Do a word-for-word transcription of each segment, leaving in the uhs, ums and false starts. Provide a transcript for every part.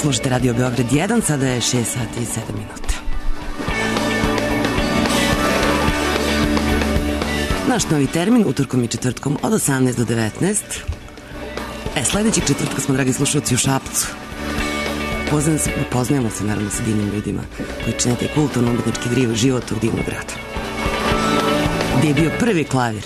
Slušajte Radio Beograd jedan, sada je šest sati i sedam minuta. Naš novi termin, utorkom i četvrtkom od osamnaest do devetnaest. E, sledećeg četvrtka smo, dragi slušalci, u Šapcu. Poznajemo se, poznajemo se naravno sa divnim ljudima koji čine taj kulturno-umetnički život tog divnog grada. Gde je bio prvi klavir.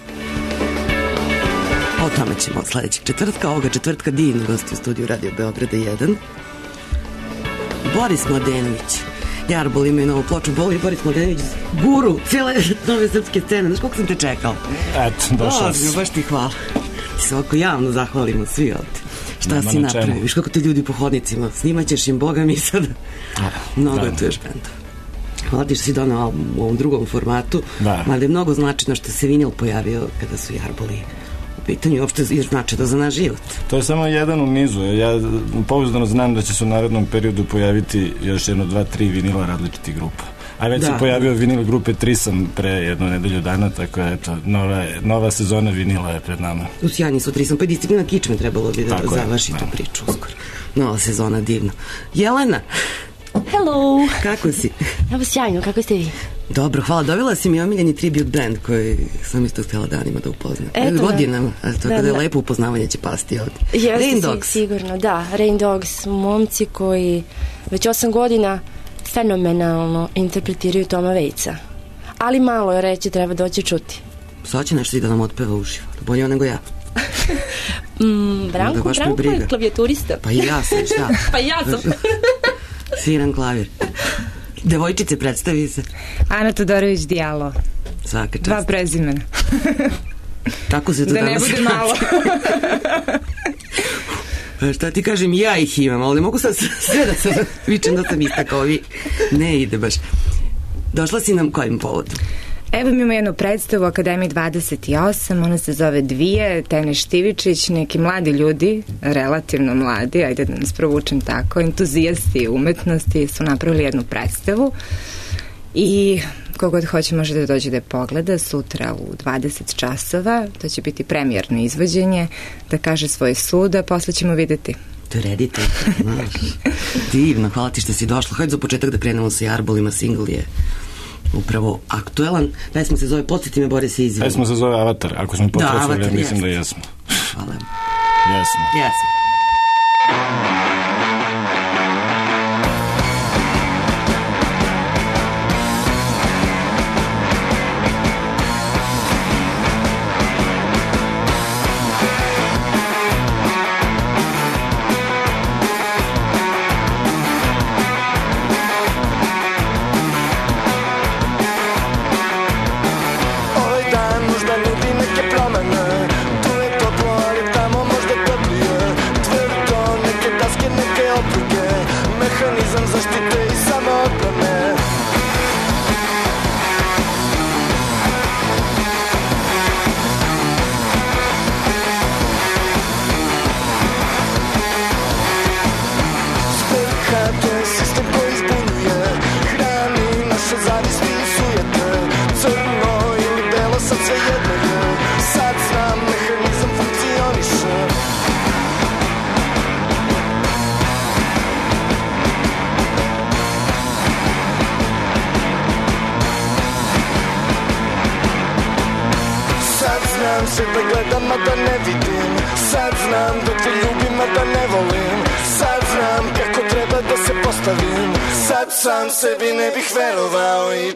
O tome ćemo od sledećeg četvrtka. Ovoga četvrtka divni gosti u studiju Radio Beograda jedan. Boris Mladenović. Jarbol imaju novu ploču. Boris Mladenović, guru cijele nove srpske scene. Znaš koliko sam te čekao? Eto, došao si. Baš ti hvala. Ti se ovako javno zahvalimo svi ovde. Šta Nema si napravio? Viš kako te ljudi po hodnicima. Snimaćeš im, boga mi sad. Mnogo je tu još benda. Hvala ti što si donao album u ovom drugom formatu. Da. Mada je mnogo značajno što se vinil pojavio kada su Jarboli u pitanju i uopšte je značajno za naš život. To je samo jedan u nizu. Ja pouzdano znam da će se u narednom periodu pojaviti još jedno, dva, tri vinila različitih grupa. A već da. se pojavio vinil grupe Trisam pre jednu nedelju dana, tako je, eto, nova, nova sezona vinila je pred nama. U sjajni su Trisam, pa i Disciplina Kičme trebalo bi da tako završi je, tu priču uskoro. Nova sezona, divno. Jelena! Hello! Kako si? Evo sjajno, kako ste vi? Dobro, hvala. Dobila si mi omiljeni tribute band koji sam isto htjela danima da upoznam. Eto godinama, a to da, kada je da. lepo upoznavanje će pasti ovdje. Jeste, Rain Dogs. Sigurno, da. Rain Dogs, momci koji već osam godina fenomenalno interpretiraju Toma Waitsa. Ali malo je reći, treba doći čuti. Sad će nešto i da nam otpeva uživo. Bolje nego ja. mm, Branko, da Branko je klavijaturista. Pa i ja sam, šta? Pa i ja sam. Sviram klavir. Devojčice, predstavi se. Ana Todorović Dijalo. Svaka čast. Dva prezimena. Tako se to da danas ne bude malo. Šta ti kažem, ja ih imam, ali ne mogu sad sve da se vičem da sam ista kao vi. Ne ide baš. Došla si nam kojim povodom? Evo mi imamo jednu predstavu u Akademiji dvadeset osam, ona se zove Dvije, Tene Štivičić, neki mladi ljudi, relativno mladi, ajde da nas provučem tako, entuzijasti umetnosti su napravili jednu predstavu i kogod hoće može da dođe da je pogleda sutra u dvadeset časova, to će biti premijerno izvođenje, da kaže svoje sud, a posle ćemo videti. To je redite, znaš. Divno, hvala ti što si došla. Hajde za početak da krenemo sa Jarbolima, singl je upravo aktuelan. Pesma se zove, podsjeti me, Bore, se izvini. Pesma se zove Avatar, ako smo potrefili, ja mislim da jesmo. Hvala. Jesmo. Jesmo. se da gledam, a da ne vidim. Sad znam da te ljubim, a da ne volim. Sad znam kako treba da se postavim. Sad sam sebi ne bih verovao i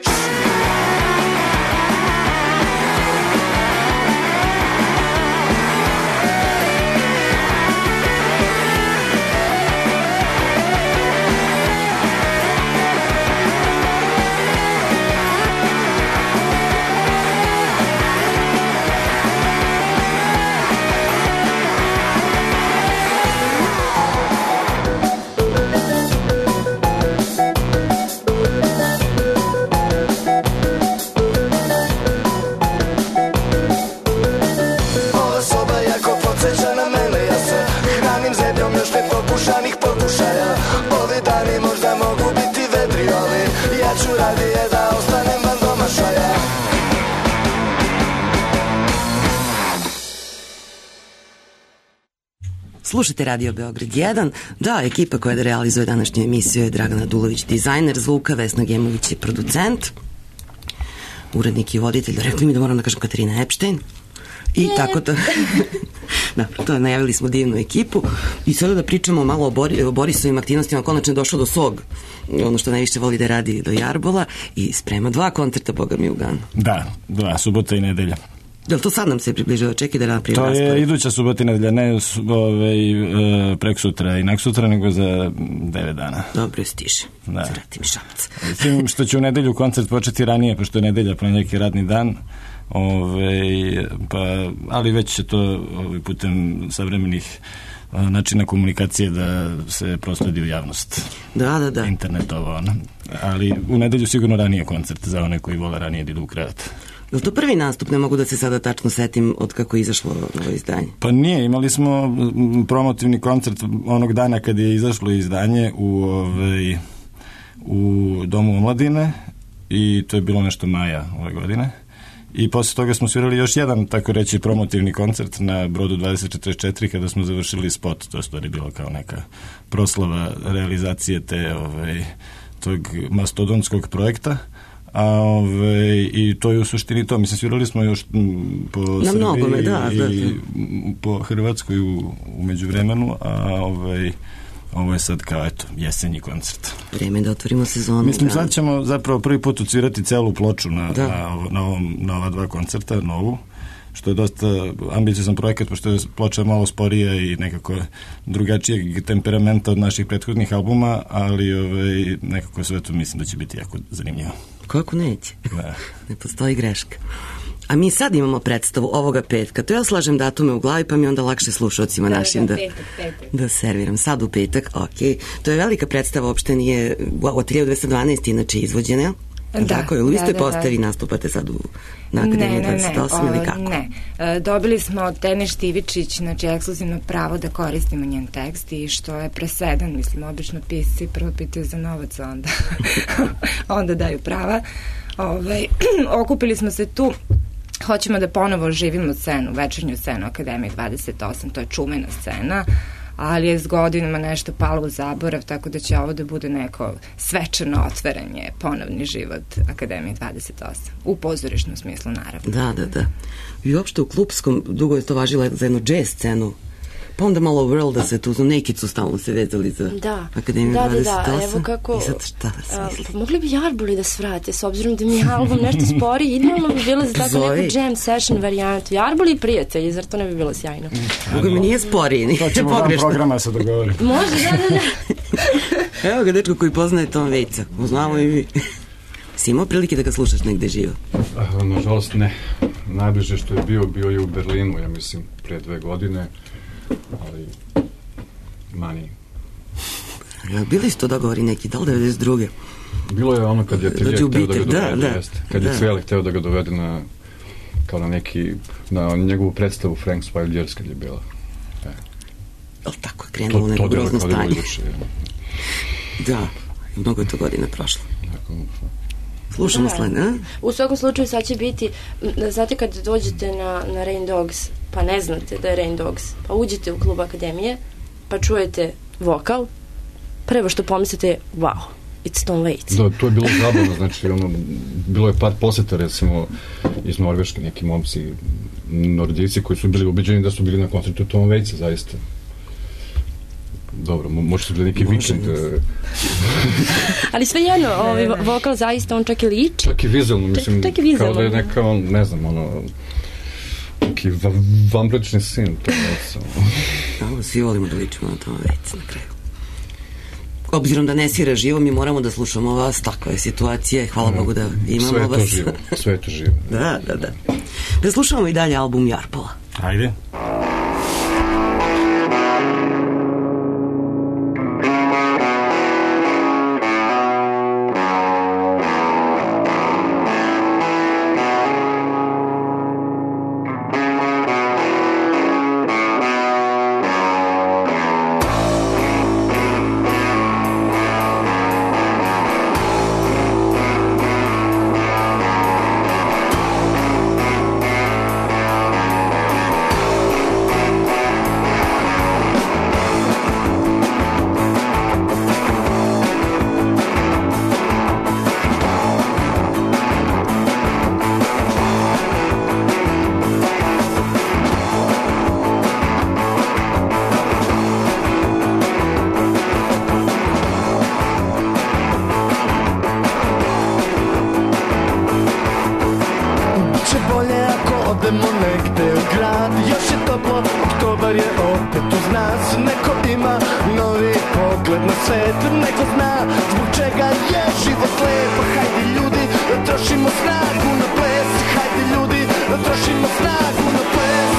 Slušajte Radio Beograd jedan. Da, ekipa koja da realizuje današnju emisiju je Dragana Dulović, dizajner zvuka, Vesna Gemović je producent, urednik i voditelj. Rekli mi da moram da kažem Katarina Epstein. I yeah. tako to. Da, to najavili smo divnu ekipu. I sada da pričamo malo o, Bori, o Borisovim aktivnostima. Konačno je došao do svog, ono što najviše voli da radi, do Jarbola, i sprema dva koncerta, boga mi, u Ganu. Da, dva, subota i nedelja. Jel to sad nam se približava? Čekaj da napravim To raspored. je iduća subota i nedelja, ne ove, prek sutra i nak sutra, nego za devet dana. Dobro, stiže. Da. Zvrati mi šapac. Tim što će u nedelju koncert početi ranije, pošto je nedelja, ponedjeljak je radni dan. Ove, pa, ali već će to ove, putem savremenih načina komunikacije da se prosledi u javnost. Da, da, da. Internetovo, ono. Ali u nedelju sigurno ranije koncert za one koji vole ranije da idu u krevet. Je li to prvi nastup? Ne mogu da se sada tačno setim od kako je izašlo ovo izdanje. Pa nije, imali smo promotivni koncert onog dana kad je izašlo izdanje u, ovaj, u Domu omladine i to je bilo nešto maja ove godine. I posle toga smo svirali još jedan, tako reći, promotivni koncert na Brodu dvadeset četrdeset četiri kada smo završili spot. To je stvari bilo kao neka proslava realizacije te, ovaj, tog mastodontskog projekta. A, ove, i to je u suštini to. Mislim, svirali smo još m, po na Srbiji mnogome, da, i da, da. po Hrvatskoj u, u međuvremenu, a ove, ovo je sad kao, eto, jesenji koncert. Vreme da otvorimo sezonu. Mislim, da. sad ćemo zapravo prvi put odsvirati celu ploču na, da. na, na, ovom, na ova dva koncerta, novu, što je dosta ambiciozan projekat, pošto je ploča malo sporija i nekako drugačijeg temperamenta od naših prethodnih albuma, ali ovaj, nekako sve to mislim da će biti jako zanimljivo. Kako neće? Da. Ne postoji greška. A mi sad imamo predstavu ovoga petka. To ja slažem datume u glavi, pa mi onda lakše slušalcima da, našim da, da, petak, petak. da serviram. Sad u petak, ok. To je velika predstava, uopšte nije u ateljeru dvesta dvanaest inače izvođena. Da, tako je, u istoj da, postavi da. nastupate sad u, na Akademiji dvadeset osam ili kako? Ne, e, dobili smo od Tene Štivičić, znači ekskluzivno pravo da koristimo njen tekst i što je presedan, mislim, obično pisci prvo pitaju za novac, onda, onda daju prava. Ove, okupili smo se tu, hoćemo da ponovo živimo scenu, večernju scenu Akademije dvadeset osam, to je čuvena scena, ali je s godinama nešto palo u zaborav, tako da će ovo da bude neko svečano otvaranje, ponovni život Akademije dvadeset osam. U pozorišnom smislu, naravno. Da, da, da. I uopšte u klupskom dugo je to važilo za jednu jazz scenu. Pa onda malo World da se tu, za Nekicu stalno se vezali za da. Akademiju da, dvadeset osam. Da, da, evo kako... I sad šta da smislim? Pa mogli bi Jarboli da svrate, s obzirom da mi je album nešto spori, idealno bi bilo za tako Zove. neku jam session varijantu. Jarboli i prijatelji, zar to ne bi bilo sjajno? Mogu mi nije spori. To ćemo vam programa se dogovoriti. Može, da, da, da. Evo ga dečko koji poznaje Tom Vejca. Uznamo i mi. Si imao prilike da ga slušaš negde živo? A, nažalost ne. Najbliže što je bio, bio je u Berlinu, ja mislim, pre dve godine, ali mani. Ja, bili su to dogovori neki, da li devedeset druge? Bilo je ono kad je Trijek hteo da ga dovede, da, da, jeste. Kad da. je Cvele hteo da ga dovede na, kao na neki, na njegovu predstavu Frank's Wild Years kad je bila. E. Ali tako je krenulo neko grozno stanje. Juče, da, mnogo je to godina prošlo. tako. Slušamo Da. sled, a? U svakom slučaju sad će biti, m, znate kad dođete na, na Rain Dogs, pa ne znate da je Rain Dogs, pa uđete u klub Akademije, pa čujete vokal, prvo što pomislite je, wow, it's Tom Waits. Da, to je bilo zabavno, znači, ono, bilo je par poseta, recimo, iz Norveške, neki momci, Nordijci, koji su bili ubeđeni da su bili na koncertu Tom Waitsa, zaista. Dobro, možda su bili neki vikend. Ali sve jedno, ovaj vokal zaista, on čak i liči. Čak i vizualno, mislim, čak i vizualno. kao da je neka, on, ne znam, ono, neki va, vambračni sin. To da, svi volimo da ličimo na Tom Waitsa na kraju. Obzirom da ne svira živo, mi moramo da slušamo vas, takva je situacija, hvala no, Bogu da imamo sve vas. Sve je to živo, sve je to živo. Da, da, da. Da slušamo i dalje album Jarpola. Ajde. Jarbola. nego zna zbog čega je život lep. Hajde ljudi da trošimo snagu na ples, hajde ljudi da trošimo snagu na ples.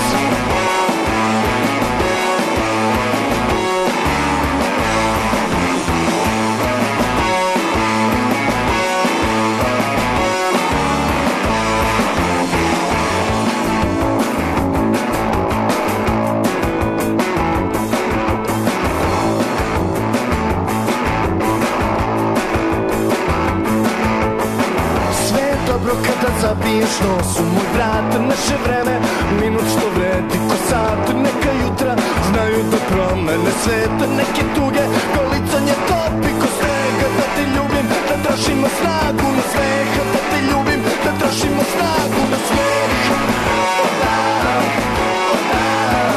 Kada zabiješ nos u moj vrat, naše vreme, minut što vredi ko sat. Neka jutra znaju da promene svet, neke tuge kolicanje topi ko snega. Da te ljubim, da trošimo snagu na smeh, da te ljubim, da trošimo snagu na smeh. O da, o da,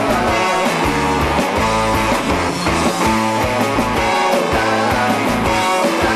o da, o da.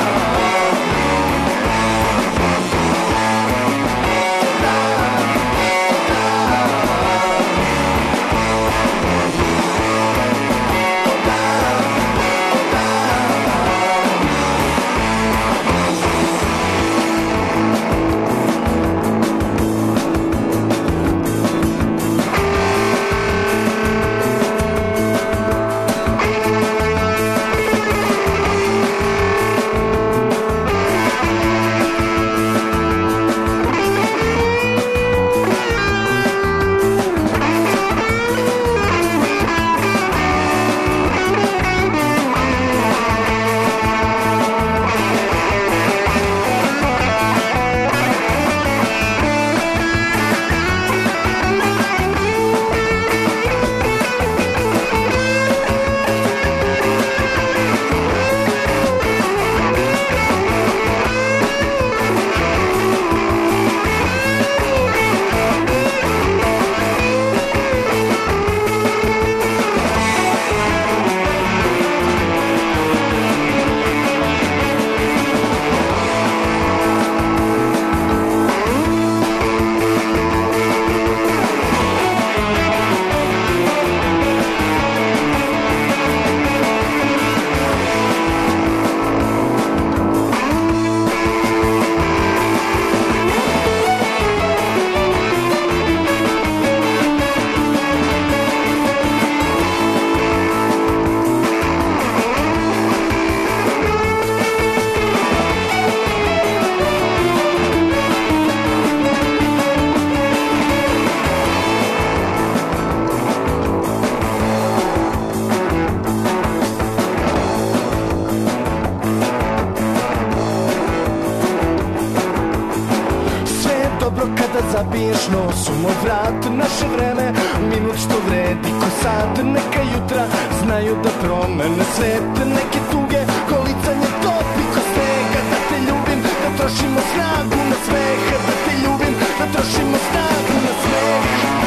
Zabiješ nos u moj vrat, naše vreme, minut što vredi ko sat. Neka jutra znaju da promene svet, neke tuge kolicanje topi ko snega. Da te ljubim, da trošimo snagu na smeh, da te ljubim, da trošimo snagu na smeh.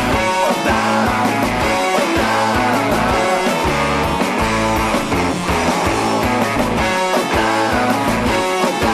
O da, o da, o da, o da.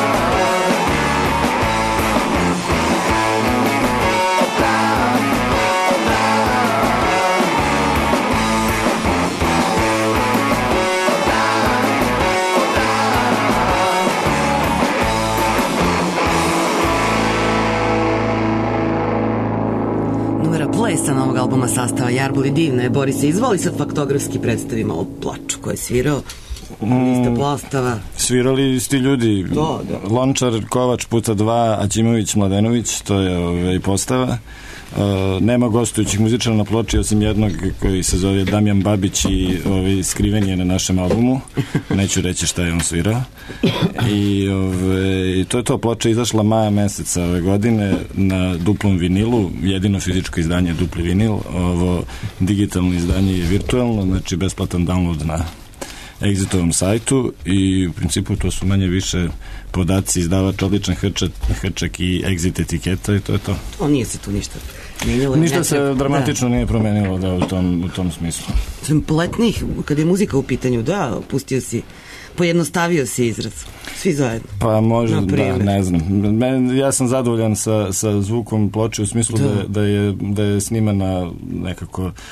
Sa novog albuma sastava Jarboli divne. Borise, izvoli sad faktografski predstavimo ovu ploču koju je svirao. Lista plastava. Svirali sti ljudi. Da, da. Lončar, Kovač puta dva, Aćimović, Mladenović, to je ove, postava. Uh, nema gostujućih muzičara na ploči osim jednog koji se zove Damjan Babić i ovaj, skriven je na našem albumu. Neću reći šta je on svirao. I ovaj, to je to, ploča izašla maja meseca ove godine na duplom vinilu, jedino fizičko izdanje je dupli vinil, ovo digitalno izdanje je virtualno, znači besplatan download na Exitovom sajtu i u principu to su manje više podaci, izdavač, odličan hrčak, hrčak i Exit etiketa i to je to. O, nije se tu ništa mijenjalo. Ništa se dramatično da. nije promenilo da, u, tom, u tom smislu. Simpletnih, kada je muzika u pitanju, da, pustio si, pojednostavio si izraz. Svi zajedno. Pa može, da, ne znam. Men, ja sam zadovoljan sa, sa zvukom ploče u smislu da, da, je, da je snimana nekako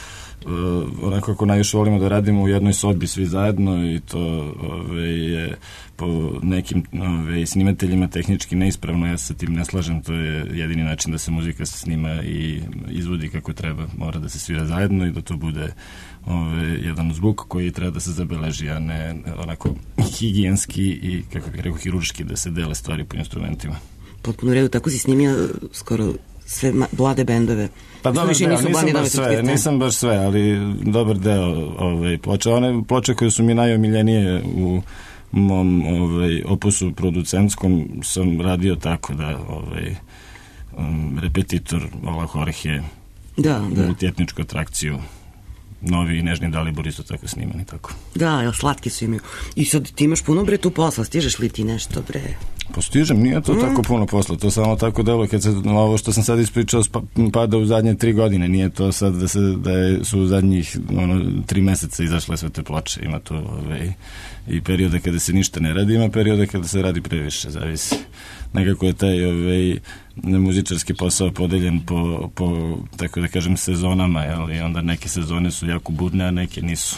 onako kako najviše volimo da radimo u jednoj sobi svi zajedno i to ove, je po nekim ove, snimateljima tehnički neispravno, ja se sa tim ne slažem, to je jedini način da se muzika snima i izvodi kako treba, mora da se svira zajedno i da to bude ove, jedan zvuk koji treba da se zabeleži, a ne onako higijenski i, kako bih rekao, hiruški, da se dele stvari po instrumentima. Potpuno u redu, tako si snimio skoro sve mlade bendove. Pa dobar deo, nisam baš sve, nisam baš sve, ali dobar deo ovaj, ploče. One ploče koje su mi najomiljenije u mom ovaj, opusu producentskom sam radio tako da ovaj, um, Repetitor, Ola Jorge, da, da. Multietničku atrakciju, Novi i Nežni Dalibor isto tako snimani tako. Da, jel, slatki su imaju. I sad ti imaš puno bre tu posla, stižeš li ti nešto bre? Postižem, nije to mm. tako puno posla, to samo tako delo kad se ovo što sam sad ispričao pada u zadnje tri godine, nije to sad da, se, da je, su u zadnjih ono, tri meseca izašle sve te ploče, ima to ove, i periode kada se ništa ne radi, ima periode kada se radi previše, zavisi. Nekako je taj ove, muzičarski posao podeljen po, po, tako da kažem, sezonama, jel? I onda neke sezone su jako budne, a neke nisu.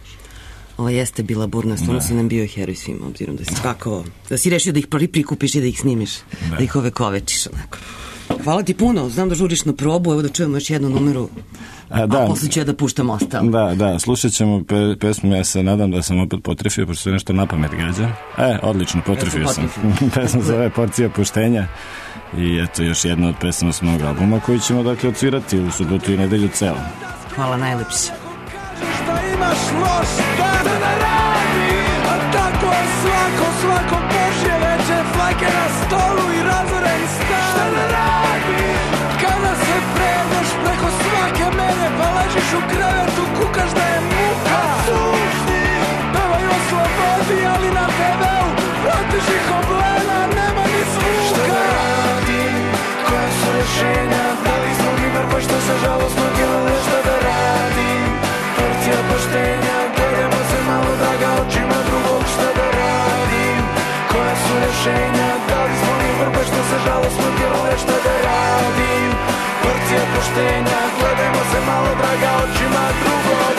Ovo jeste bila burna, stvarno si nam bio heroj svima, obzirom da si spakovao, da si rešio da ih prvi prikupiš i da ih snimiš, da, da ih ove kovečiš onako. Hvala ti puno, znam da žuriš na probu, evo da čujemo još jednu numeru, a, da, a posle ću ja da puštam ostalo. Da, da, slušat ćemo pe, pesmu, ja se nadam da sam opet potrefio, pošto se nešto na pamet gađa. E, odlično, potrefio ja sam. sam. Pesma zove Porcija puštenja i eto još jedna od pesma s mog albuma koju ćemo dakle odsvirati u subotu i nedelju celo. Hvala najlepše. Imaš loš dan da radi, a tako je svako, svako Božje večer, flake na stolu i razoren stan. Šta da radi, kada se predaš preko svake mene, pa ležiš u krevetu, kukaš da je muka. Sušti, pevaj o slobodi, ali na te veu vratiš ih oblena, nema ni zvuka. Šta da radi, koja su rešenja, da li smo mi bar što se žalostno gledali, šta da radi. Porcija poštenja, gledamo se malo da ga očima drugog, šta da radim. Koja su rešenja, da li smo mi vrbe što se žalostno djeluje, šta da radim. Porcija poštenja, gledamo se malo da ga očima drugog.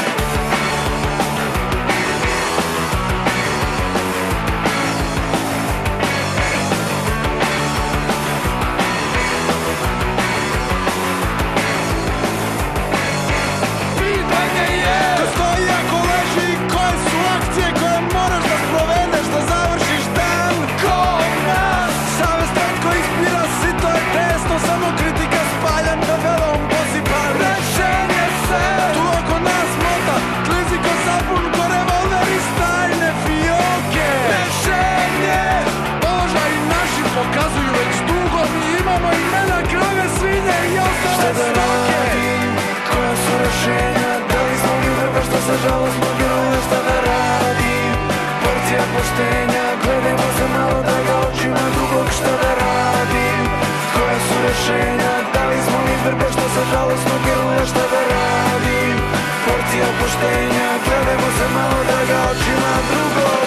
Žalostno bilo šta da radim. Porcija poštenja, gledajmo se malo da ga očima drugog, šta da radim. Koja su rešenja, da li smo mi vrbe što se žalostno bilo šta da radim. Porcija poštenja, gledajmo se malo da ga očima drugog.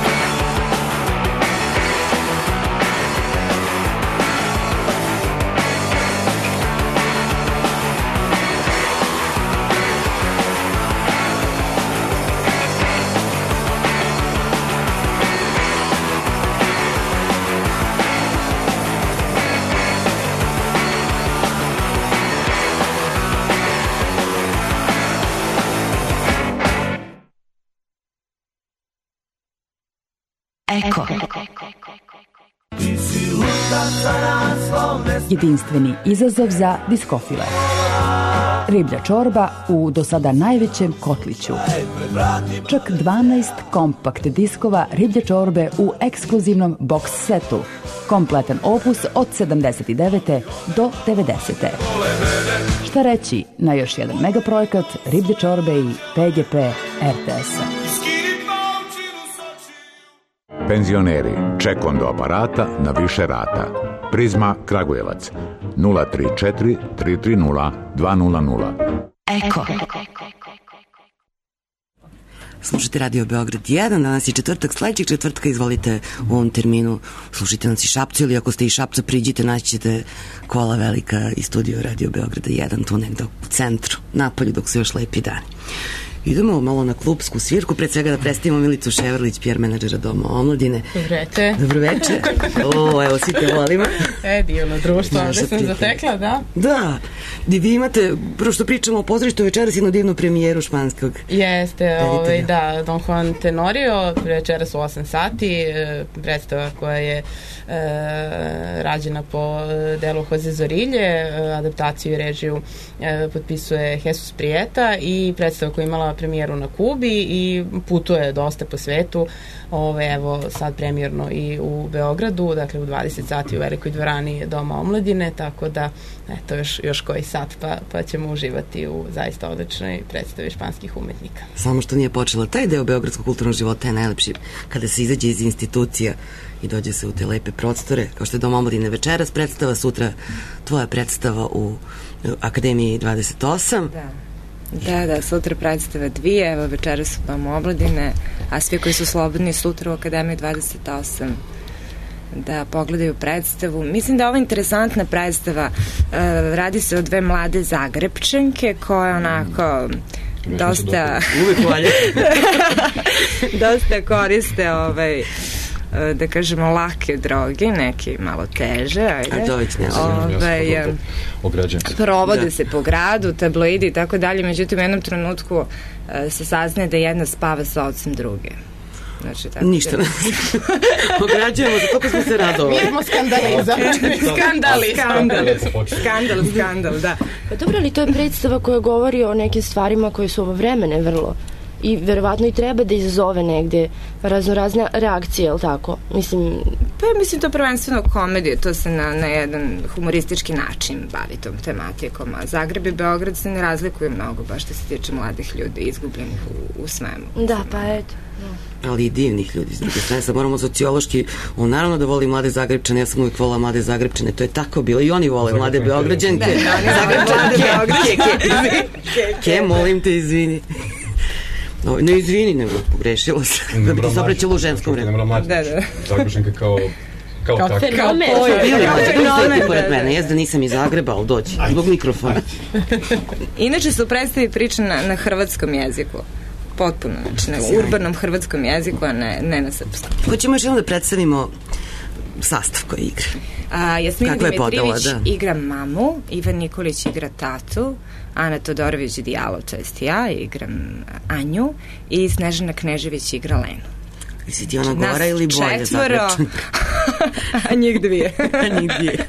Eko. Jedinstveni izazov za diskofile. Riblja čorba u do sada najvećem kotliću. Čak dvanaest kompakt diskova riblje čorbe u ekskluzivnom box setu. Kompletan opus od sedamdeset devete do devedesete. Šta reći na još jedan megaprojekt riblje čorbe i P G P R T S-a. Penzioneri, ček do aparata na više rata. Prizma Kragujevac nula tri četiri tri tri nula dva nula nula. Eko. Slušajte Radio Beograd jedan, danas je četvrtak, sledećeg četvrtka izvolite u ovom terminu, slušajte nas i Šapcu, ili ako ste i Šapca, priđite, naći ćete Kola Velika i studio Radio Beograda jedan, tu negde u centru, napolju, dok su još lepi dani. Idemo malo na klubsku svirku, pre svega da predstavimo Milicu Ševrlić, P R menadžera Doma omladine. Dobreče. Dobroveče. O, evo, svi te volimo. E, divno društvo, ovde sam zatekla, da? Da. I vi imate, prvo što pričamo o pozorištu, večeras jednu divnu premijeru španskog. Jeste, ovaj, da, Don Juan Tenorio, večeras u osam sati, predstava koja je e, rađena po delu Jose Zorilje, adaptaciju i režiju e, potpisuje Jesus Prijeta i predstava koja je imala premijeru na Kubi i putuje dosta po svetu. Ove, evo sad premijerno i u Beogradu, dakle u dvadeset sati u velikoj dvorani Doma omladine, tako da eto još, još koji sat pa, pa ćemo uživati u zaista odličnoj predstavi španskih umetnika. Samo što nije počela, taj deo beogradskog kulturnog života je najlepši kada se izađe iz institucija i dođe se u te lepe prostore, kao što je Dom omladine večeras predstava, sutra tvoja predstava u Akademiji dvadeset osam. Da. Da, da, sutra predstava dvije, evo večera su Domu omladine, a svi koji su slobodni sutra u Akademiji dvadeset osam da pogledaju predstavu. Mislim da je ovo interesantna predstava, e, radi se o dve mlade Zagrebčanke koje onako dosta dosta koriste ovaj da kažemo lake droge, neki malo teže, ajde. A to već ne ovaj, provode da. se po gradu, tabloidi i tako dalje, međutim u jednom trenutku uh, se saznaje da jedna spava sa ocem druge. Znači, tako ništa ne ograđujemo, za toliko smo se radovali. Mi smo skandalizam. Skandali. Skandal. Skandal, skandal, da. Pa dobro, ali to je predstava koja govori o nekim stvarima koje su ovovremene vrlo i verovatno i treba da izazove negde razno razne reakcije, je li tako? Mislim... Pa ja mislim to prvenstveno komedije, to se na, na jedan humoristički način bavi tom tematikom, a Zagreb i Beograd se ne razlikuju mnogo, baš što se tiče mladih ljudi izgubljenih u, u svemu. Da, pa eto. No. Ali i divnih ljudi, s druge strane, sad moramo sociološki, on naravno da voli mlade Zagrebčane, ja sam uvijek volila mlade Zagrebčane, to je tako bilo, i oni vole mlade Beograđanke. Zagrebčanke, ke, molim te, izvini. No, ne izvini, nego pogrešilo se. Da bi ti se obraćalo u ženskom vremenu. Da, da. Zagrešanke kao kao tako. Kao fenomen. Ili pored mene, jes da nisam iz Zagreba, ali dođi, zbog mikrofona. Inače su predstavi priča na, na hrvatskom jeziku. Potpuno, znači na urbanom hrvatskom jeziku, a ne, ne na srpskom. Hoćemo još jednom da predstavimo sastav koji igra. A, Jasmina Dimitrijević da. igra mamu, Ivan Nikolić igra tatu, Ana Todorović Dijalo, to jest ja, igram Anju i Snežana Knežević igra Lenu. I si ti ona gora ili bolje četvoro, a njih dvije. A njih dvije.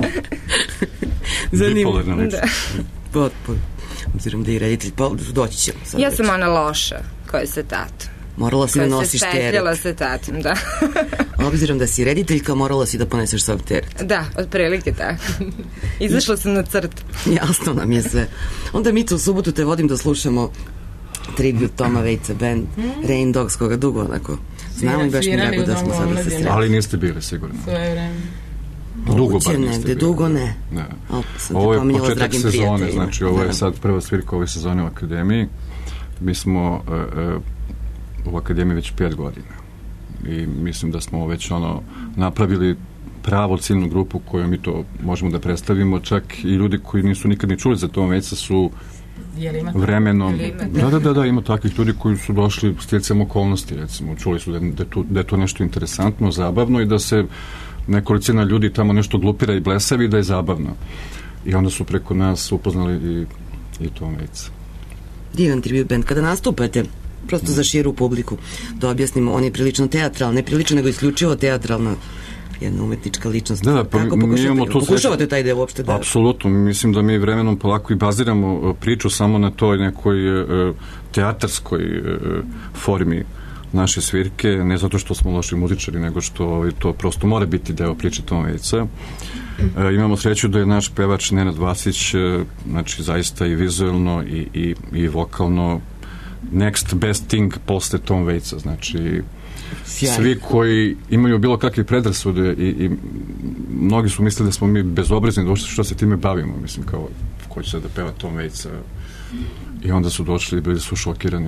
Zanimljivo. Da. Potpuno. Obzirom da je reditelj, pa doći ćemo. Ja sam ona loša, koja je sa tatom. Morala si da nosiš teret. Koja se petljala sa tatom, da. Obzirom da si rediteljka, morala si da poneseš sav teret. Da, otprilike tako. Izašla sam na crtu. Jasno nam je sve. Onda mi u subotu te vodim da slušamo tribut Toma Vejca band mm. Rain Dogs, koga dugo onako znamo i baš mi drago da smo sada se sreli. Ali niste bili sigurno. Svoje vreme. Dugo bar niste bili. Dugo ne. ne. Ovo je početak sezone, znači ovo je sad prva svirka ove sezone u Akademiji. Mi smo uh, uh, u Akademiji već pet godina i mislim da smo već ono napravili pravu ciljnu grupu koju mi to možemo da predstavimo, čak i ljudi koji nisu nikad ni čuli za Toma Vejca su vremenom, da, da, da, da, ima takvih ljudi koji su došli stjecajem okolnosti, recimo, čuli su da, da, je to, da je to nešto interesantno, zabavno i da se nekolicina ljudi tamo nešto glupira i blesavi i da je zabavno. I onda su preko nas upoznali i, i Toma Vejca. Divan tribut band. Kada nastupate, prosto za širu publiku, da objasnimo, on je prilično teatralna, ne prilično nego isključivo teatralna jedna umetnička ličnost. Da, pa kako mi pokušavate, imamo to pokušavate taj deo uopšte da... Apsolutno, mislim da mi vremenom polako i baziramo priču samo na toj nekoj uh, teatarskoj uh, formi naše svirke, ne zato što smo loši muzičari, nego što to prosto mora biti deo priče Toma Vejca. E, imamo sreću da je naš pevač Nenad Vasić, e, znači zaista i vizuelno i, i, i vokalno next best thing posle Toma Vejca, znači sjajno. Svi koji imaju bilo kakve predrasude i, i mnogi su mislili da smo mi bezobrazni da što se time bavimo, mislim kao ko će da peva Toma Vejca i onda su došli i bili su šokirani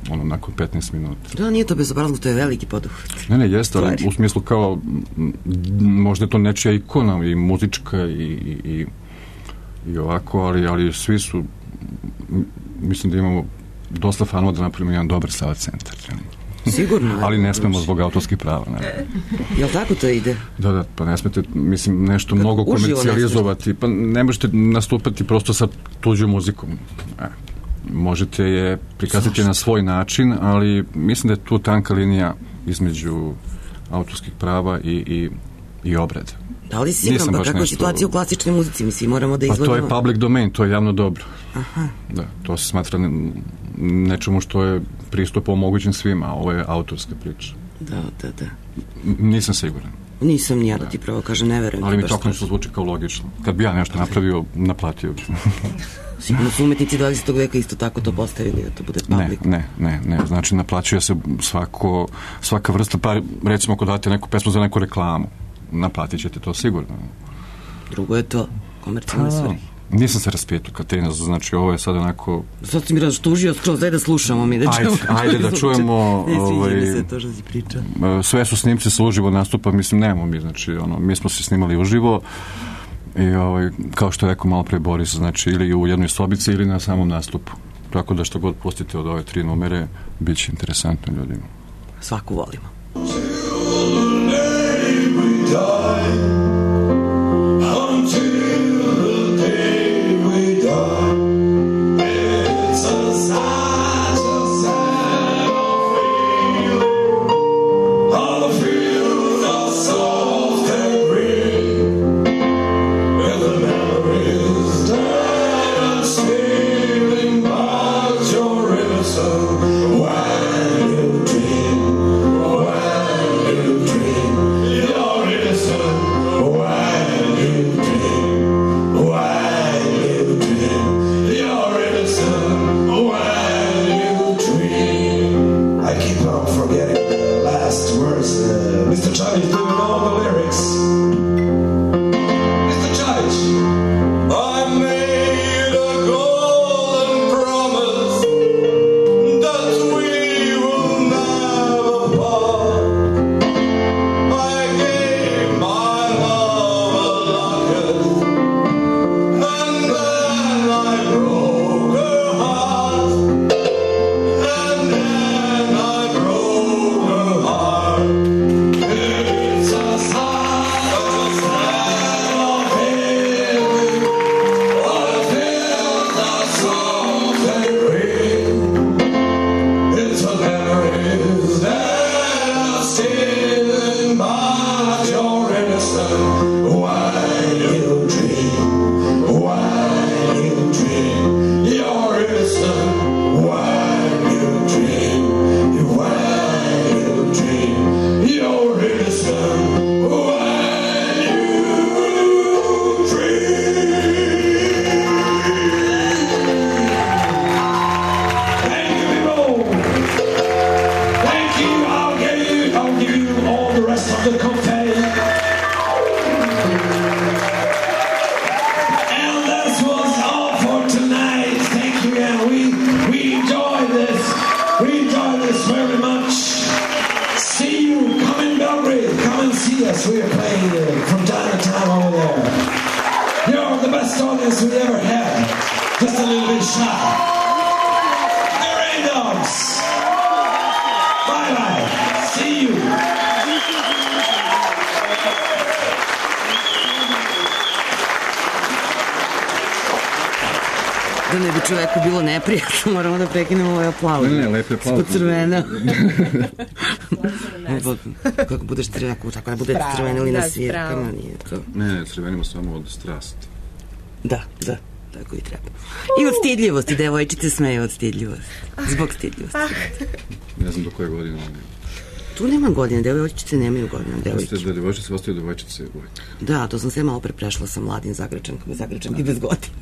ono, nakon petnaest minuta. Da, nije to bezobrazno, to je veliki poduhvat. Ne, ne, jeste, ali u smislu kao, možda je to nečija ikona i muzička i, i, i, i ovako, ali, ali svi su, mislim da imamo dosta fanova da napravimo jedan dobar Sava centar. Sigurno. Ali ne smemo zbog autorskih prava. Ne. Jel tako to ide? Da, da, pa ne smete, mislim, nešto mnogo komercijalizovati, pa ne možete nastupati prosto sa tuđom muzikom. E. Možete je prikazati na svoj način, ali mislim da je tu tanka linija između autorskih prava i, i, i obreda. Da li si siguran, pa kako je situacija u klasičnoj muzici? Mislim, moramo da izvodimo... Pa to je public domain, to je javno dobro. Aha. Da, to se smatra nečemu što je pristup omogućen svima, a ovo je autorska priča. Da, da, da. Nisam siguran. Nisam ni ja da ti pravo kažem, ne verujem. Ali mi tako nešto zvuči kao logično. Kad bi ja nešto napravio, naplatio bi. Sigurno su umetnici dvadesetog veka isto tako to postavili, da to bude public. Ne, ne, ne, ne. Znači, naplaćuje se svako, svaka vrsta, pa recimo ako date neku pesmu za neku reklamu, naplatit ćete to sigurno. Drugo je to komercijalne svrhe. Nisam se raspitao, Katarina, znači ovo je sad onako... Sad si mi raztužio skroz, daj da slušamo mi, da čujemo. Ajde, ajde da čujemo... Ne, sviđa mi se to što si pričao. Sve su snimci sa uživo nastupa, mislim, nemamo mi, znači, ono, mi smo se snimali uživo i ovaj, kao što je rekao malo pre Boris, znači, ili u jednoj sobici ili na samom nastupu. Tako da što god pustite od ove tri numere, bit će interesantno ljudima. Svaku volimo. Da ne bi čoveku bilo neprijatno, moramo da prekinemo ovaj aplauz. Ne, ne, lepe aplauz. Spod crvena. Kako budeš crvena, tako ne bude crvena ili na svirkama, nije to. Ne, ne, crvenimo samo od strasti. Da, da, tako i treba. I od stidljivosti, devojčice smeju od stidljivosti. Zbog stidljivosti. Ne znam do koje godine. Tu nema godine, devojčice nemaju godine. Devojčice, da devojčice ostaju devojčice uvijek. Da, to sam sve malo pre prešla sa mladim Zagrečankama, Zagrečanki bez godine.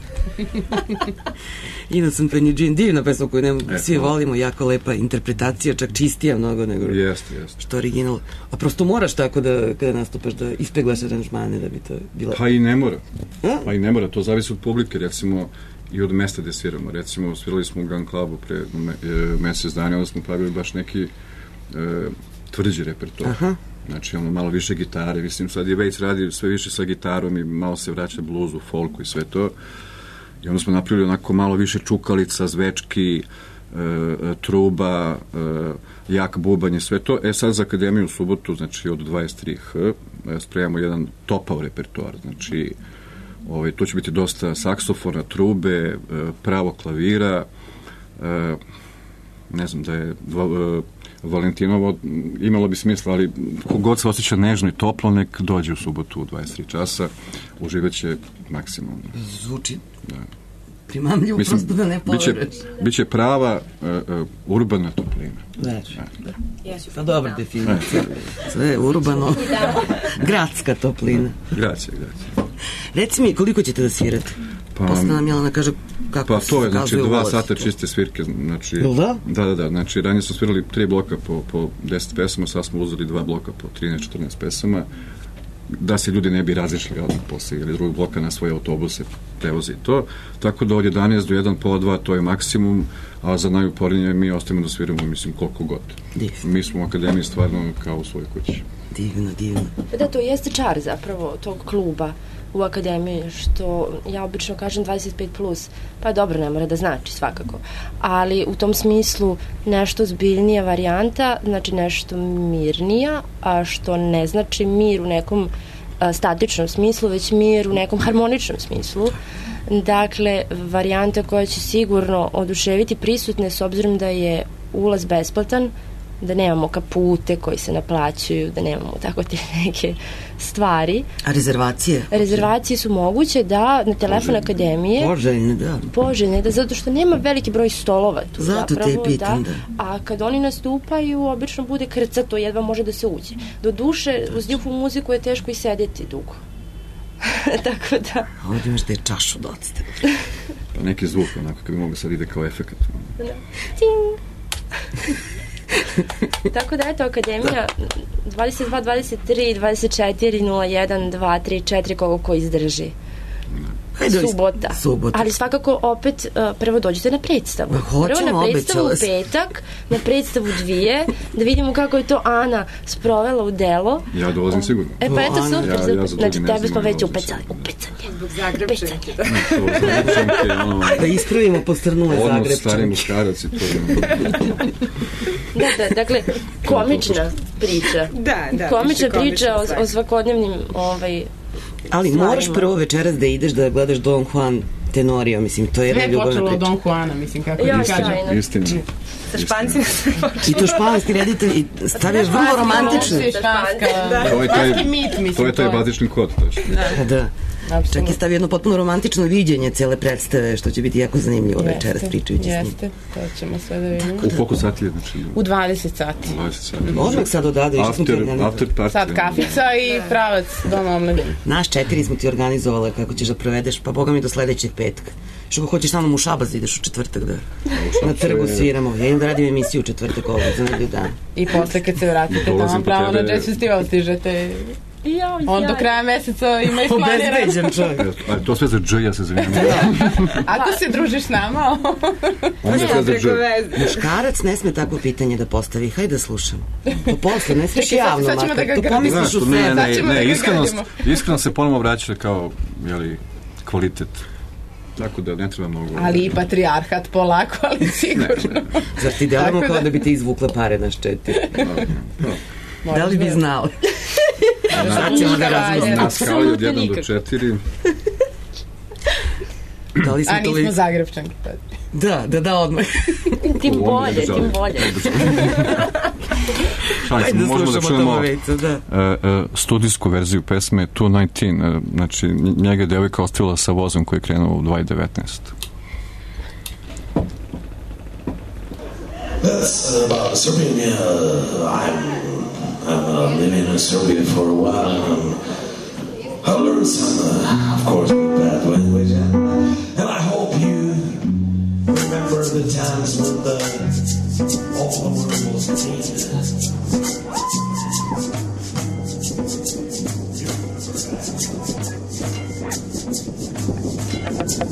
Ina sam Penny Jean, divna pesma koju ne, svi volimo, jako lepa interpretacija, čak čistija mnogo nego jeste, jeste. Što original. A prosto moraš tako da, kada nastupaš, da ispeglaš aranžmane da bi to bilo... Pa i ne mora. A? Pa i ne mora, to zavisi od publike, recimo i od mesta gde sviramo. Recimo, svirali smo u Gun Clubu pre me, mesec dana, onda smo pravili baš neki e, tvrđi repertoar. Aha. Znači, ono, malo više gitare. Mislim, sad je Waits radi sve više sa gitarom i malo se vraća bluzu, folku i sve to. I onda smo napravili onako malo više čukalica, zvečki, e, truba, e, jak bubanj i sve to. E, sad za Akademiju u subotu, znači od dvadeset tri ha, spremamo jedan topao repertoar. Znači, ovaj, to će biti dosta saksofona, trube, pravo klavira, ne znam da je Valentinovo imalo bi smisla, ali kogod se osjeća nežno i toplo, nek dođe u subotu u dvadeset tri časa, uživaće maksimalno. Zvuči da. Primamljivo, prosto da ne poveruješ. Biće prava uh, uh, urbana toplina. Znači, da. Pa dobra definicija. Sve je urbano, gradska toplina. Gradska, gradska. Reci mi, koliko ćete da svirate? Pa, posle nam Jelena kaže kako pa se to je, znači, dva sata čiste svirke. Znači, da? Da, da, da. Znači, ranije smo svirali tri bloka po, po deset pesama, sad smo uzeli dva bloka po trinaest četrnaest pesama, da se ljudi ne bi razišli od posle ili drugog bloka na svoje autobuse prevozi to. Tako da od jedanaest do jedan po dva to je maksimum, a za najupornije mi ostavimo da sviramo, mislim, koliko god. Divno. Mi smo u Akademiji stvarno kao u svojoj kući. Divno, divno. Da, to jeste čar zapravo tog kluba u Akademiji, što ja obično kažem dvadeset pet plus, pa dobro, ne mora da znači svakako, ali u tom smislu nešto zbiljnija varijanta, znači nešto mirnija, a što ne znači mir u nekom a, statičnom smislu, već mir u nekom harmoničnom smislu. Dakle, varijanta koja će sigurno oduševiti prisutne, s obzirom da je ulaz besplatan, da nemamo kapute koji se naplaćuju, da nemamo tako te neke stvari. A rezervacije? Rezervacije su moguće, da, na telefon Akademije. Poželjne, da. Poželjne, da, zato što nema veliki broj stolova tu. Zato zapravo, te pitam, da. da. A kad oni nastupaju, obično bude krcato, jedva može da se uđe. Do duše, uz njihovu muziku je teško i sedeti dugo. Tako da... Ovdje imaš da je čašu da odste. Pa neki zvuk, onako, kad bi mogo sad ide kao efekat. Da. Ting! Tako da, eto, Akademija dvadeset dva, dvadeset tri, dvadeset četiri, nula jedan, dva, tri, četiri, koliko ko izdrži. Hajde, subota. subota. Ali svakako opet uh, prvo dođete na predstavu. Hoćemo, prvo na predstavu u petak, na predstavu dvije, da vidimo kako je to Ana sprovela u delo. Ja dolazim um, sigurno. E pa eto, super, ja, super. ja znači, tebe smo već upecali. Upecali. Zbog Zagrebčanke. Da. Da ispravimo postrnule Zagrebčanke. Odnos stari muškarac i to. Da, da, dakle, komična priča. Da, da. Komična priča o, o svakodnevnim ovaj, ali stvarima. Moraš prvo večeras da ideš da gledaš Don Juan Tenorio, mislim, to je jedna ljubavna priča. Sve je počelo od Don Juana, mislim, kako ja, ti kažem. Istina. Sa Špancima sve počelo. I to španski reditelj, i stavljaš vrlo romantično. To je taj, to je taj bazični kod. Da, da. Absolutno. Čak i stavi jedno potpuno romantično viđenje cele predstave, što će biti jako zanimljivo večeras pričajući s njim. Jeste, to ćemo sve da vidimo. U koliko sati je? Znači? U dvadeset sati. dvadeset sati. Odmah sad odade. After, after party. Sad kafica i pravac Doma omladine. Naš četiri smo ti organizovala kako ćeš da provedeš, pa boga mi do sledećeg petka. Što hoćeš sa mnom u Šabac da ideš u četvrtak da na trgu sviramo. Ja imam da radim emisiju u četvrtak ovdje za nedelju dana. I posle kad se vratite tamo pravo na jazz festival stižete. Ja, on do kraja meseca ima isplanirano. Obezbeđen čovjek. Ali to sve za dž, ja se zvijem. Ako se družiš s nama, onda sve za dž. Muškarac ne sme takvo pitanje da postavi. Hajde da slušam. Po posle, ne smiješ javno. Sad ćemo da ga gradimo. Ne, ne, ne, iskreno se ponovno vraća kao, jeli, kvalitet. Tako da ne treba mnogo... Ali i patrijarhat polako, ali sigurno. Zar ti delamo kao da bi te izvukla pare na četiri? Da li bi znao? Sad ćemo da razmislimo. Na skali od jedan do četiri. Da li a nismo toliko... Zagrebčanki. Da, da, da, odmah. Tim bolje, tim bolje. Šalim, možemo da čujemo uh, uh, studijsku verziju pesme two nineteen, uh, znači njega je devojka ostavila sa vozom koji je krenuo u dva devetnaest. That's about Serbian. Uh, I'm I'm uh, living in Serbia for a while. And I learned some, uh, of course, bad language, and, and I hope you remember the times when the, all the world was clean. You remember that.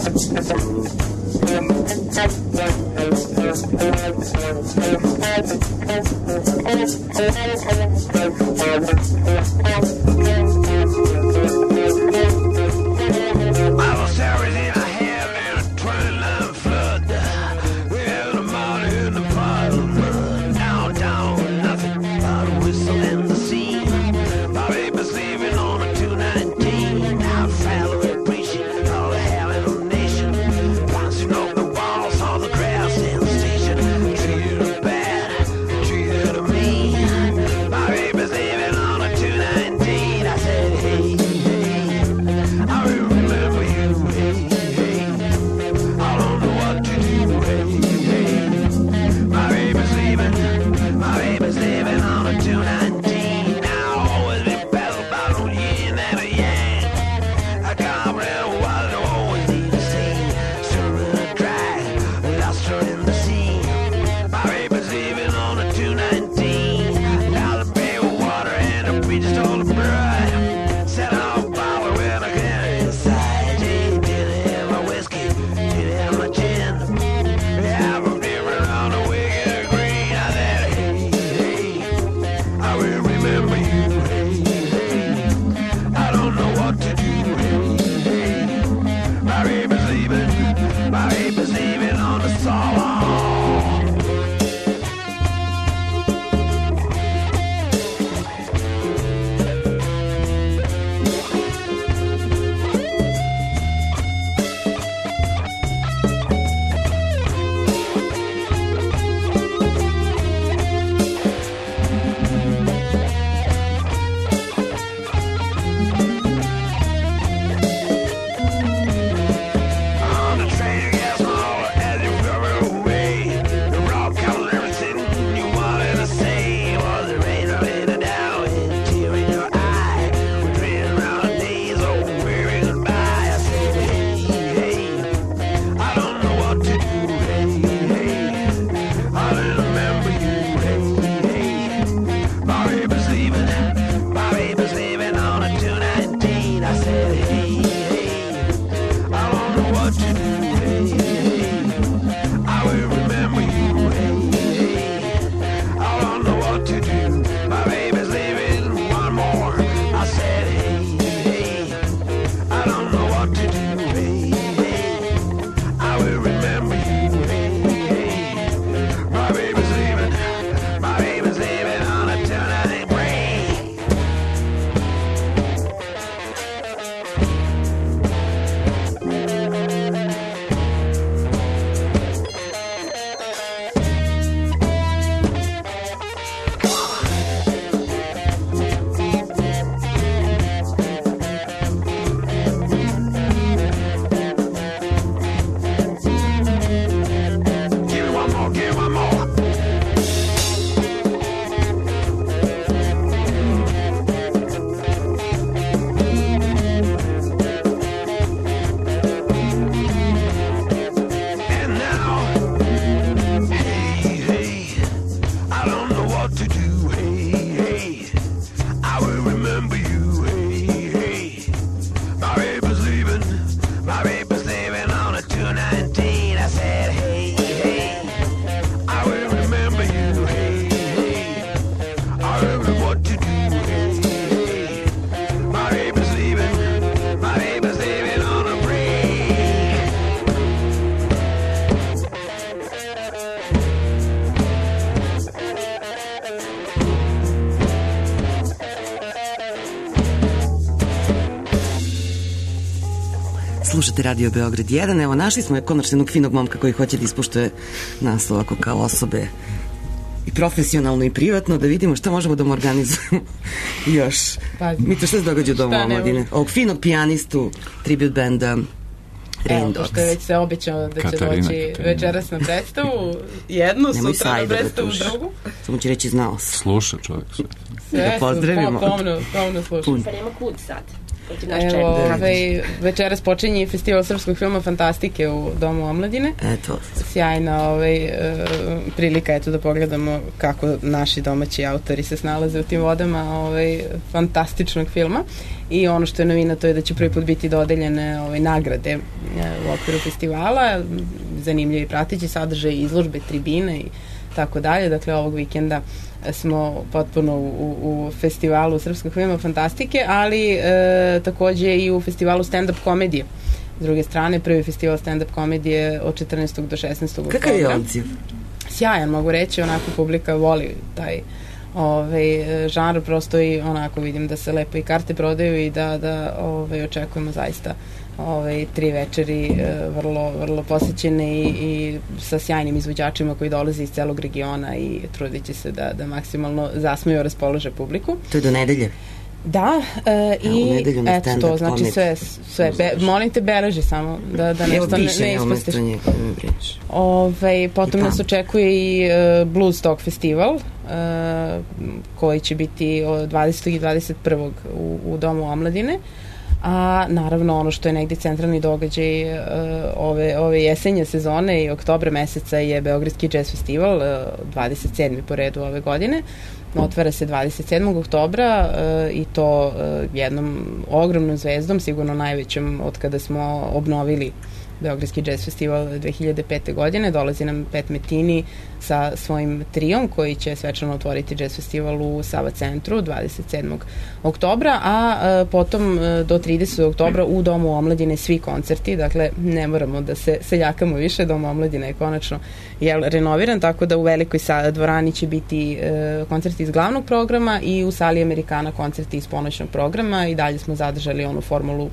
Slušate Radio Beograd jedan. Evo, našli smo je konačno jednog finog momka koji hoće da ispuštuje nas ovako kao osobe i profesionalno i privatno, da vidimo šta možemo da mu organizujemo još. Pa, mi to šta se događa u Domu omladine? Ovog finog pijanistu, tribute benda Rain Dogs. Evo, pošto je već se obećao da će Katarina, doći Katarina. večeras na predstavu, jednu, Nemoj sutra na predstavu, drugu. Samo će reći znao se. Sluša čovjek sve. Sve, da pozdravimo. Pomno, pomno sluša. Pa nema kud sad. Evo, ovaj, večeras počinje festival srpskog filma Fantastike u Domu omladine. Eto. Sjajna ovaj, uh, prilika eto, da pogledamo kako naši domaći autori se snalaze u tim vodama ovaj, fantastičnog filma. I ono što je novina, to je da će prvi put biti dodeljene ovaj, nagrade u okviru festivala, zanimljivi prateći sadržaj, izložbe, tribine i tako dalje. Dakle, ovog vikenda smo potpuno u, u festivalu srpskog filma Fantastike, ali e, takođe i u festivalu stand-up komedije. S druge strane, prvi festival stand-up komedije od četrnaestog do šesnaestog oktobra. Kakav je odziv? Sjajan, mogu reći, onako publika voli taj ovaj, žanr, prosto i onako vidim da se lepo i karte prodaju i da, da ovaj, očekujemo zaista ovaj, tri večeri vrlo, vrlo posjećene i, i sa sjajnim izvođačima koji dolaze iz celog regiona i trudit će se da, da maksimalno zasmeju, raspolože publiku. To je do nedelje? Da, e, i eto to, znači sve, sve be, molim te beleži samo da, da nešto ne, ne ispustiš. Ove, potom nas očekuje i uh, Blues Talk festival uh, koji će biti od dvadesetog i dvadeset prvog u, u Domu omladine. A naravno ono što je negdje centralni događaj uh, ove, ove jesenje sezone i oktobra meseca je Beogradski jazz festival, uh, dvadeset sedmi po redu ove godine. Otvara se dvadeset sedmog oktobra uh, i to uh, jednom ogromnom zvezdom, sigurno najvećom od kada smo obnovili Beogradski jazz festival dve hiljade pete. godine. Dolazi nam Pet Metini sa svojim trijom koji će svečano otvoriti jazz festival u Sava centru dvadeset sedmog oktobra, a e, potom e, do tridesetog oktobra u Domu omladine svi koncerti, dakle ne moramo da se seljakamo više, Dom omladine je konačno jel, renoviran, tako da u velikoj dvorani će biti e, koncerti iz glavnog programa i u sali Amerikana koncerti iz ponoćnog programa i dalje smo zadržali onu formulu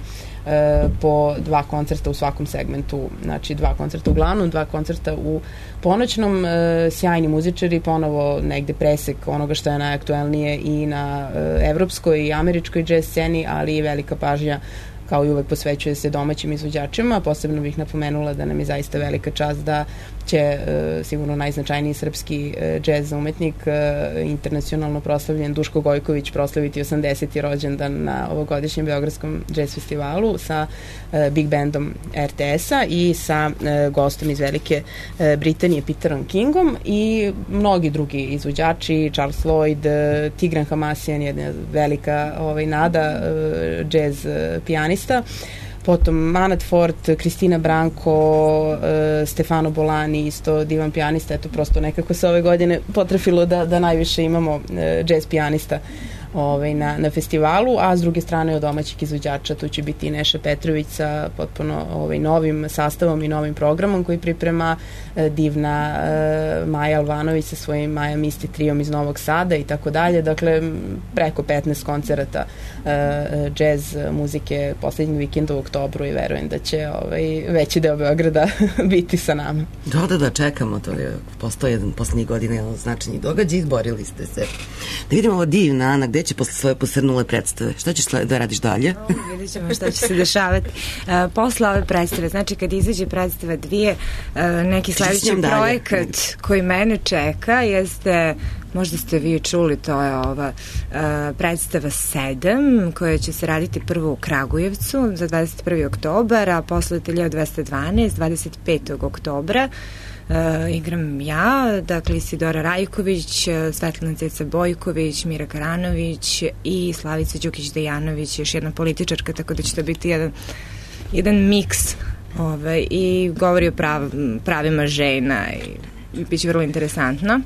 po dva koncerta u svakom segmentu, znači dva koncerta u glavnom, dva koncerta u ponoćnom, sjajni muzičari, ponovo negde presek onoga što je najaktuelnije i na evropskoj i američkoj jazz sceni, ali i velika pažnja kao i uvek posvećuje se domaćim izvođačima. Posebno bih napomenula da nam je zaista velika čast da će e, sigurno najznačajniji srpski e, džez umetnik, e, internacionalno proslavljen Duško Gojković proslaviti osamdeseti rođendan na ovogodišnjem Beogradskom džez festivalu sa e, Big Bandom er te es-a i sa e, gostom iz Velike e, Britanije Peterom Kingom i mnogi drugi izvođači, Charles Lloyd, e, Tigran Hamasian, jedna velika ovaj, nada e, džez e, pijanista, potom Manat Fort, Kristina Branko, e, Stefano Bolani, isto divan pijanista, eto prosto nekako se ove godine potrefilo da, da najviše imamo e, jazz pijanista ovaj, na, na festivalu, a s druge strane od domaćih izvođača tu će biti i Neša Petrović sa potpuno ovaj, novim sastavom i novim programom koji priprema e, divna e, Maja Alvanović sa svojim Maja Misti trijom iz Novog Sada i tako dalje, dakle preko petnaest koncerata e, jazz muzike poslednjeg vikenda u oktobru i verujem da će ovaj, veći deo Beograda biti sa nama. Da, da, da, čekamo, to je postao jedan poslednjih godina značajni događaj, izborili ste se. Da vidimo ovo divna Ana, gde će posle svoje posrnule predstave? Šta ćeš da radiš dalje? O, vidjet ćemo šta će se dešavati. Uh, posle ove predstave, znači kad izađe predstava dvije, uh, neki sledeći projekat koji mene čeka jeste, možda ste vi čuli, to je ova uh, predstava sedam koja će se raditi prvo u Kragujevcu za dvadeset prvi oktobar, a posle Ateljea dvesta dvanaest dvadeset petog oktobra. Uh, igram ja, dakle Isidora Rajković, Svetlana Ceca Bojković, Mira Karanović i Slavica Đukić-Dejanović, još jedna političarka, tako da će to biti jedan, jedan miks ovaj, i govori o prav, pravima žena i, i bit će vrlo interesantno.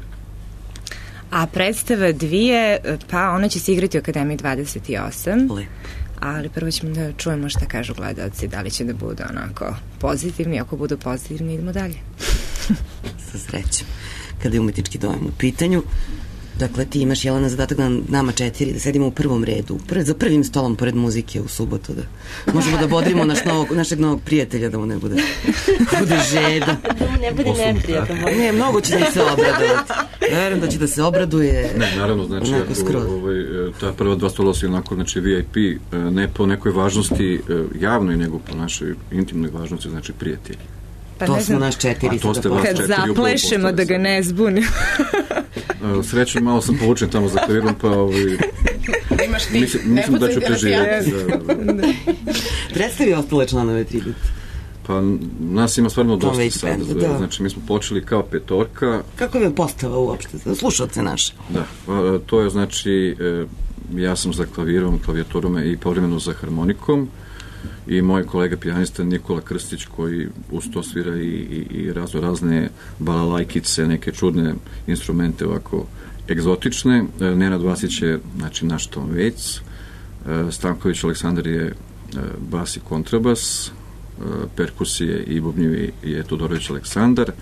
A predstava dvije, pa ona će se igrati u Akademiji dvadeset osam. Lep. Ali prvo ćemo da čujemo šta kažu gledalci, da li će da budu onako pozitivni, ako budu pozitivni idemo dalje. Sa srećom. Kada je umetnički dojam u pitanju, dakle ti imaš, Jelena, zadatak da nama četiri, da sedimo u prvom redu, pred, za prvim stolom pored muzike u subotu, da možemo da bodrimo naš novog, našeg novog prijatelja, da mu ne bude, bude žeda. Da mu ne bude neprijatno. Ne, mnogo će da se obradovati. Verujem da će da se obraduje. Ne, naravno, znači, ovaj, ta prva dva stola su onako, znači, V I P, ne po nekoj važnosti javnoj, nego po našoj intimnoj važnosti, znači prijatelji. Pa to smo naš četiri. To ste vas kad četiri. Kad zaplešemo da ga ne zbunim. Srećno, malo sam povučen tamo za klavirom, pa ovaj, Imaš ti. Mislim, mislim da ću preživjeti. Predstavi ostale članove Tribut. Pa nas ima stvarno dosta sad. Da. Znači mi smo počeli kao petorka. Kako je postava uopšte za slušalce naše? Da, to je znači ja sam za klavirom, klavijaturom i povremeno za harmonikom i moj kolega pijanista Nikola Krstić koji uz to svira i, i, i razno razne balalajkice, neke čudne instrumente ovako egzotične. Nenad Vasić je znači naš Tom Waits, Stanković Aleksandar je bas i kontrabas, perkusije i bubnjevi je Todorović Aleksandar,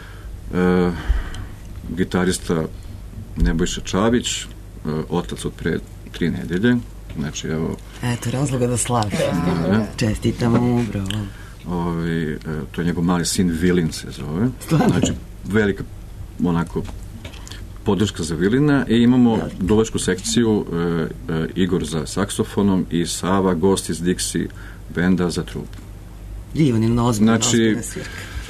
gitarista Nebojša Čavić, otac od pre tri nedelje. Znači, evo... Eto, razloga da slavi. Čestitamo mu, bravo. Ovi, to je njegov mali sin, Vilin se zove. Stvarno? Znači, velika, onako, podrška za Vilina i imamo duvačku sekciju e, e, Igor za saksofonom i Sava, gost iz Dixi benda za trubu. Divan je na ozbiljna, znači, ozbiljna svirka.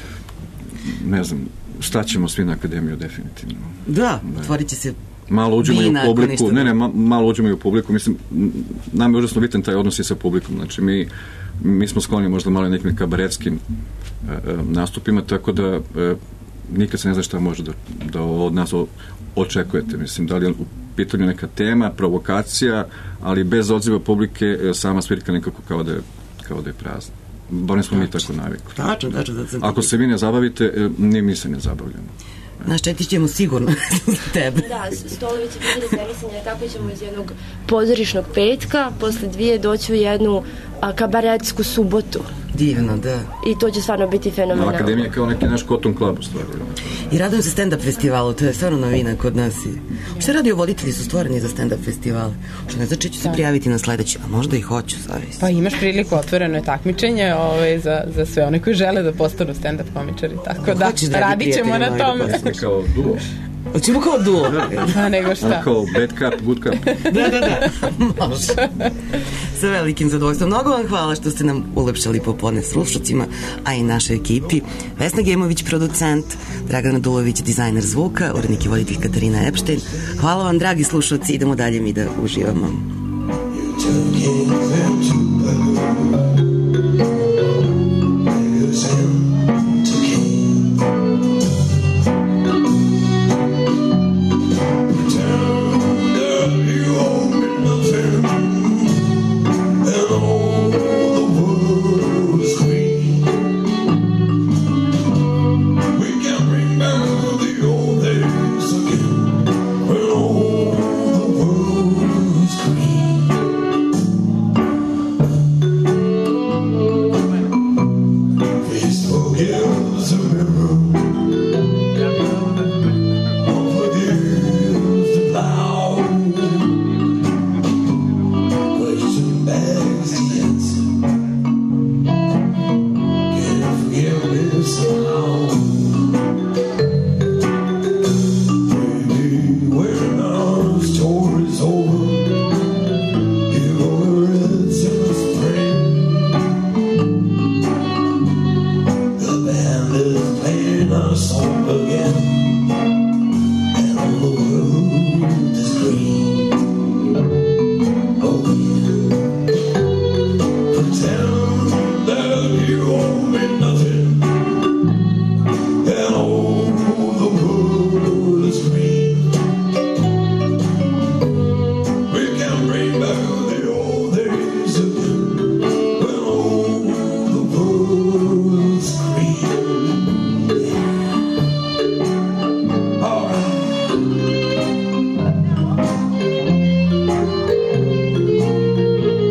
Ne znam, staćemo svi na akademiju definitivno. Da, otvorit će se malo uđemo i u publiku, ne, ne, ma, malo uđemo i u publiku, mislim, nam je užasno bitan taj odnos i sa publikom, znači mi, mi smo skloni možda malo nekim kabaretskim e, e, nastupima, tako da e, nikad se ne zna šta može da, da od nas o, očekujete, mislim, da li je u pitanju neka tema, provokacija, ali bez odziva publike e, sama svirka nekako kao da je, kao da je prazna. Barem smo mi tako navikli. Tačno, tačno. Ako se vi ne zabavite, e, ni mi se ne zabavljamo. Naštetit ćemo sigurno za tebe. Da, stolovi će biti rezervisani, tako ćemo iz jednog pozorišnog petka, posle dvije doći u jednu a, kabaretsku subotu. Divno, da. I to će stvarno biti fenomenalno. Akademija je kao neki naš Cotton Club u stvari. I radujem se stand-up festivalu, to je stvarno novina kod nas. Što radio voditelji su stvoreni za stand-up festivale? Što ne znači ću se prijaviti na sledeći, a možda i hoću, zavisi. Pa imaš priliku, otvoreno je takmičenje ovaj, za, za sve one koji žele da postanu stand-up komičari, tako da, da radit ćemo na tome. Kao duo. Hoćemo kao duo. Pa nego šta. Kao bad cup, good cup. Da, da, da. Može. Sa velikim zadovoljstvom. Mnogo vam hvala što ste nam ulepšali popodne slušacima, a i našoj ekipi. Vesna Gemović, producent, Dragana Dulović, dizajner zvuka, urednik i voditelj Katarina Epštajn. Hvala vam, dragi slušalci. Idemo dalje mi da uživamo.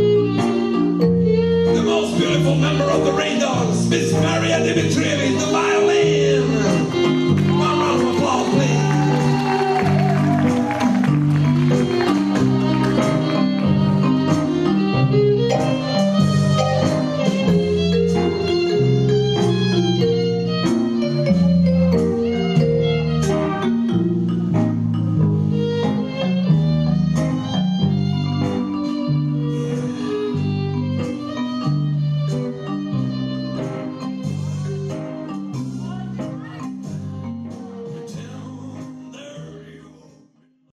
Member of the Rain Dogs, Miss Maria Dimitrievich, the